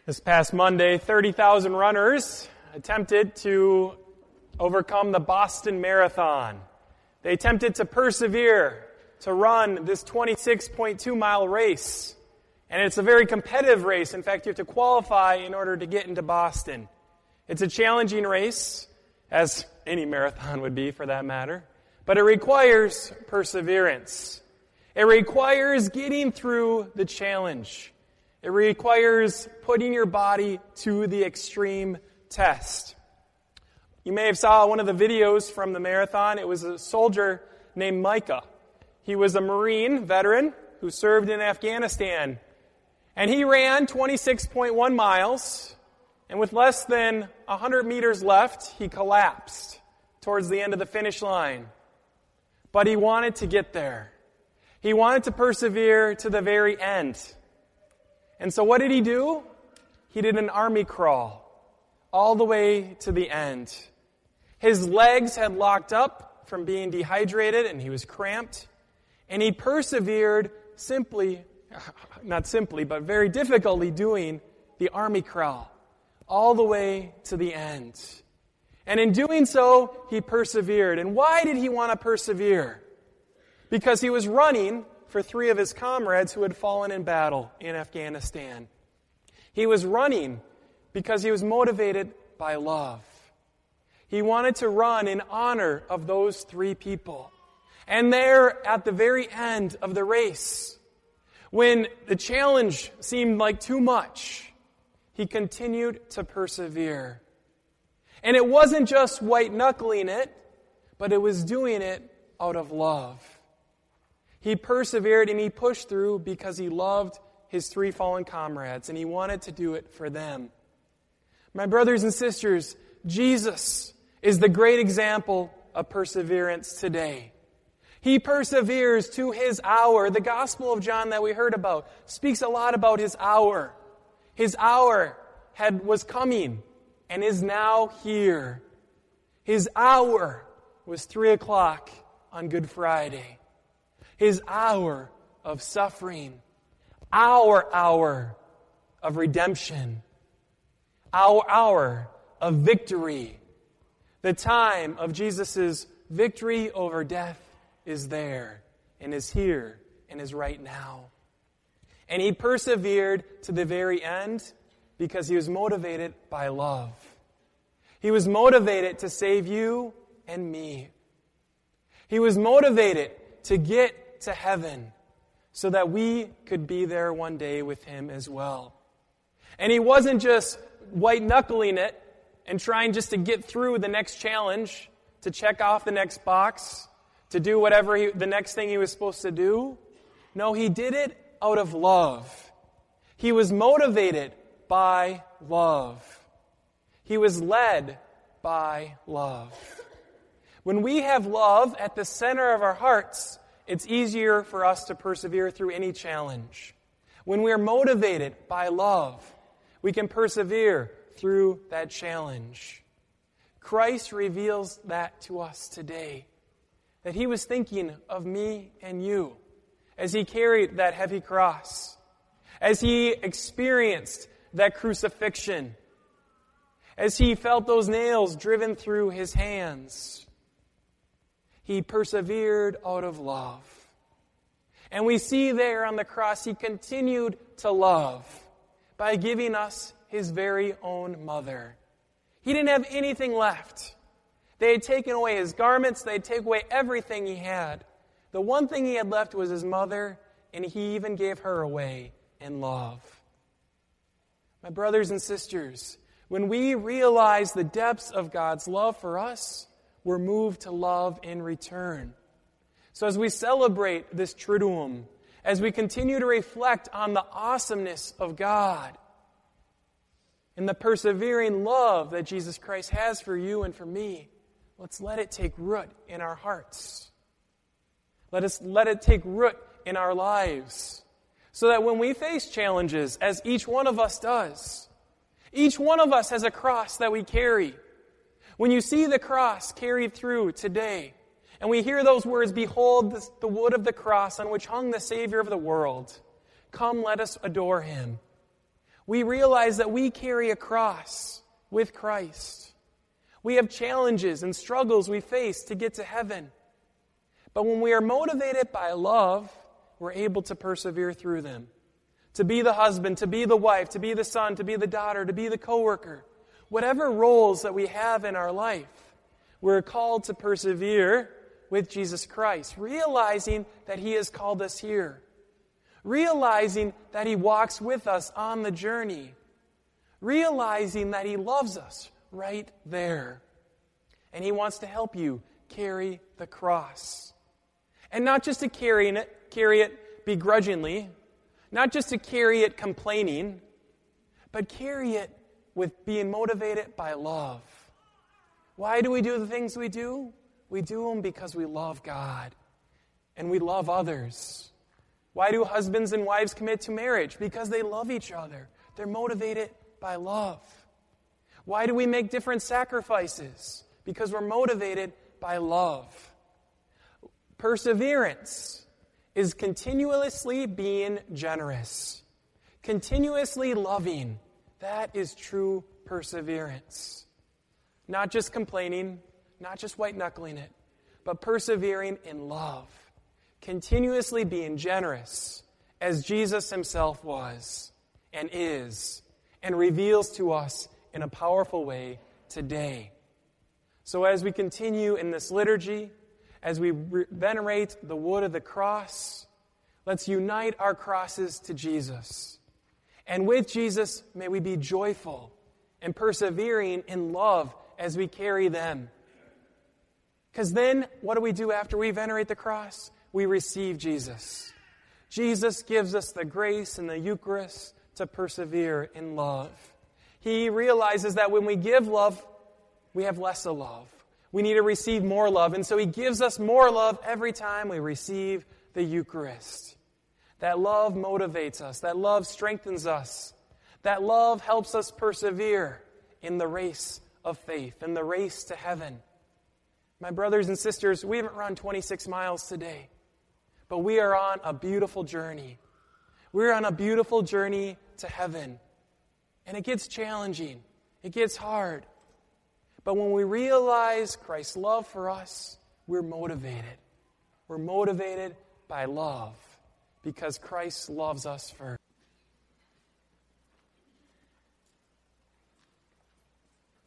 This past Monday, 30,000 runners attempted to overcome the Boston Marathon. They attempted to persevere to run this 26.2-mile race. And it's a very competitive race. In fact, you have to qualify in order to get into Boston. It's a challenging race, as any marathon would be for that matter. But it requires perseverance. It requires getting through the challenge. It requires putting your body to the extreme test. You may have saw one of the videos from the marathon. It was a soldier named Micah. He was a Marine veteran who served in Afghanistan. And he ran 26.1 miles, and with less than 100 meters left, he collapsed towards the end of the finish line. But he wanted to get there. He wanted to persevere to the very end. And so what did he do? He did an army crawl all the way to the end. His legs had locked up from being dehydrated and he was cramped. And he persevered not simply, but very difficultly doing the army crawl all the way to the end. And in doing so, he persevered. And why did he want to persevere? Because he was running for 3 of his comrades who had fallen in battle in Afghanistan. He was running because he was motivated by love. He wanted to run in honor of those 3 people. And there, at the very end of the race, when the challenge seemed like too much, he continued to persevere. And it wasn't just white-knuckling it, but it was doing it out of love. He persevered and he pushed through because he loved his 3 fallen comrades, and he wanted to do it for them. My brothers and sisters, Jesus is the great example of perseverance today. He perseveres to his hour. The Gospel of John that we heard about speaks a lot about his hour. His hour was coming and is now here. His hour was 3 o'clock on Good Friday. His hour of suffering. Our hour of redemption. Our hour of victory. The time of Jesus' victory over death is there and is here and is right now. And he persevered to the very end because he was motivated by love. He was motivated to save you and me. He was motivated to get to heaven so that we could be there one day with him as well. And he wasn't just white-knuckling it and trying just to get through the next challenge, to check off the next box, to do whatever the next thing he was supposed to do. No, he did it out of love. He was motivated by love. He was led by love. When we have love at the center of our hearts, it's easier for us to persevere through any challenge. When we are motivated by love, we can persevere through that challenge. Christ reveals that to us today, that he was thinking of me and you as he carried that heavy cross, as he experienced that crucifixion, as he felt those nails driven through his hands. He persevered out of love. And we see there on the cross, he continued to love by giving us his very own mother. He didn't have anything left. They had taken away his garments. They had taken away everything he had. The one thing he had left was his mother, and he even gave her away in love. My brothers and sisters, when we realize the depths of God's love for us, we're moved to love in return. So as we celebrate this Triduum, as we continue to reflect on the awesomeness of God and the persevering love that Jesus Christ has for you and for me, let's let it take root in our hearts. Let it take root in our lives, so that when we face challenges, as each one of us does, each one of us has a cross that we carry. When you see the cross carried through today, and we hear those words, "Behold the wood of the cross on which hung the Savior of the world. Come, let us adore him." We realize that we carry a cross with Christ. We have challenges and struggles we face to get to heaven. But when we are motivated by love, we're able to persevere through them. To be the husband, to be the wife, to be the son, to be the daughter, to be the coworker. Whatever roles that we have in our life, we're called to persevere with Jesus Christ, realizing that He has called us here. Realizing that He walks with us on the journey. Realizing that He loves us right there. And He wants to help you carry the cross. And not just to carry it begrudgingly, not just to carry it complaining, but carry it with being motivated by love. Why do we do the things we do? We do them because we love God and we love others. Why do husbands and wives commit to marriage? Because they love each other. They're motivated by love. Why do we make different sacrifices? Because we're motivated by love. Perseverance is continuously being generous, continuously loving. That is true perseverance. Not just complaining, not just white-knuckling it, but persevering in love, continuously being generous as Jesus Himself was and is, and reveals to us in a powerful way today. So as we continue in this liturgy, as we venerate the wood of the cross, let's unite our crosses to Jesus. And with Jesus, may we be joyful and persevering in love as we carry them. Because then, what do we do after we venerate the cross? We receive Jesus. Jesus gives us the grace in the Eucharist to persevere in love. He realizes that when we give love, we have less of love. We need to receive more love. And so He gives us more love every time we receive the Eucharist. That love motivates us. That love strengthens us. That love helps us persevere in the race of faith, in the race to heaven. My brothers and sisters, we haven't run 26 miles today, but we are on a beautiful journey. We're on a beautiful journey to heaven. And it gets challenging. It gets hard. But when we realize Christ's love for us, we're motivated. We're motivated by love because Christ loves us first.